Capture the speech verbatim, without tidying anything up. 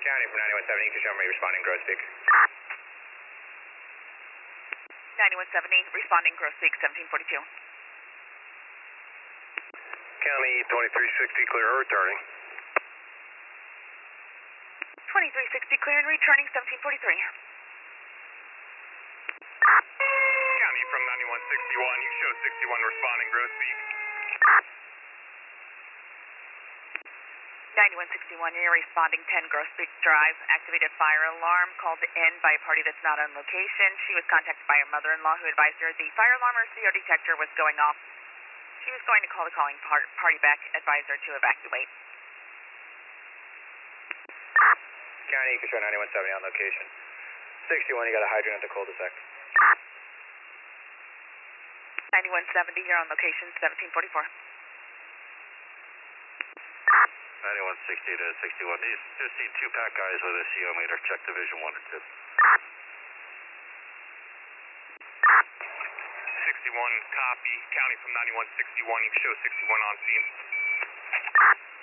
County from ninety-one seventy, you can show me responding Grosbeak. ninety-one seventy, responding Grosbeak, seventeen forty-two. County twenty-three sixty, clear or returning. twenty-three sixty, clear and returning, seventeen forty-three. County from ninety-one sixty-one, you show sixty-one responding Grosbeak. ninety-one sixty-one, you're responding ten Grosbeak Drive, activated fire alarm called in by a party that's not on location. She was contacted by her mother-in-law who advised her the fire alarm or C O detector was going off. She was going to call the calling par party back, advise her to evacuate. County, you can show ninety-one seventy on location. sixty-one, you got a hydrant at the cul-de-sac. ninety-one seventy, you're on location, seventeen forty-four. ninety-one sixty to sixty-one. These just need two pack guys with a C O meter. Check division one or two. sixty-one, copy. County from ninety-one sixty-one, you show sixty-one on scene.